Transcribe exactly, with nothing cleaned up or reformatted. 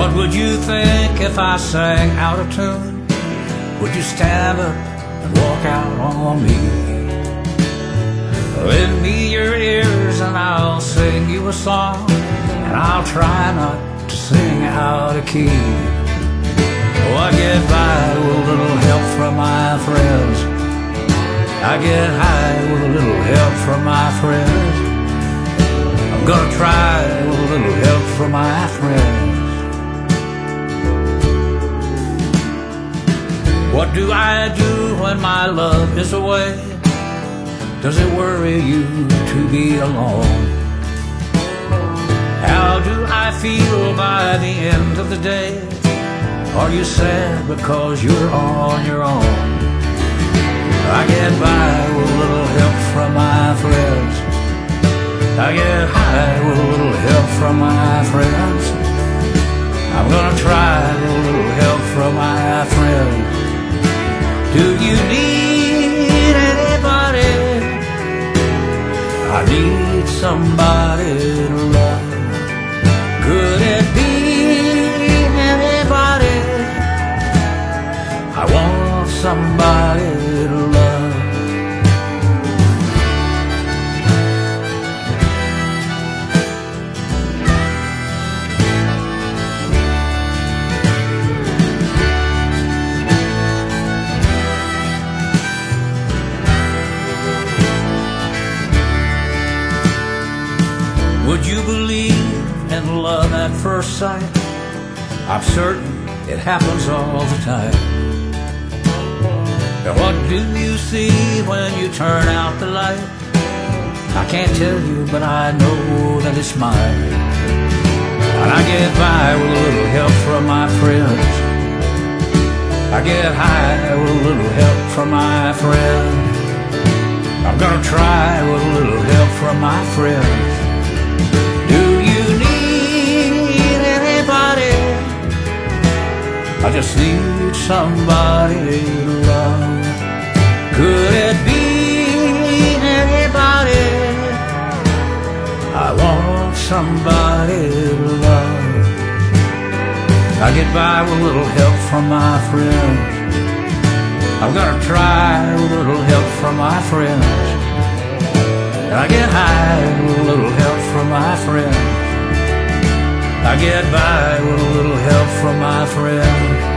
What would you think if I sang out of tune? Would you stand up and walk out on me? Lend me your ears and I'll sing you a song, and I'll try not to sing out of key. Oh, I get by with a little help from my friends. I get high with a little help from my friends. I'm gonna try with a little help from my friends. What do I do when my love is away? Does it worry you to be alone? How do I feel by the end of the day? Are you sad because you're on your own? I get by with a little help from my friends. I get high with a little help from my friends. I'm gonna try with a little help from my friends. Do you need anybody? I need somebody to love. Could it be anybody? I want somebody to love. Would you believe in love at first sight? I'm certain it happens all the time. And what do you see when you turn out the light? I can't tell you, but I know that it's mine. And I get by with a little help from my friends. I get high with a little help from my friends. I'm gonna try with a little help from my friends. I just need somebody to love. Could it be anybody? I want somebody to love. I get by with a little help from my friends. I'm gonna try with a little help from my friends. And I get high with a little help from my friends. I get by with a little help from my friends.